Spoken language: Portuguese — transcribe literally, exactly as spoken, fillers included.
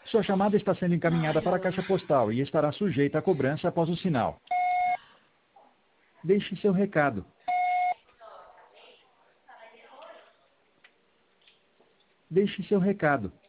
Sua chamada está sendo encaminhada para a caixa postal e estará sujeita a cobrança após o sinal. Deixe seu recado. Deixe seu recado.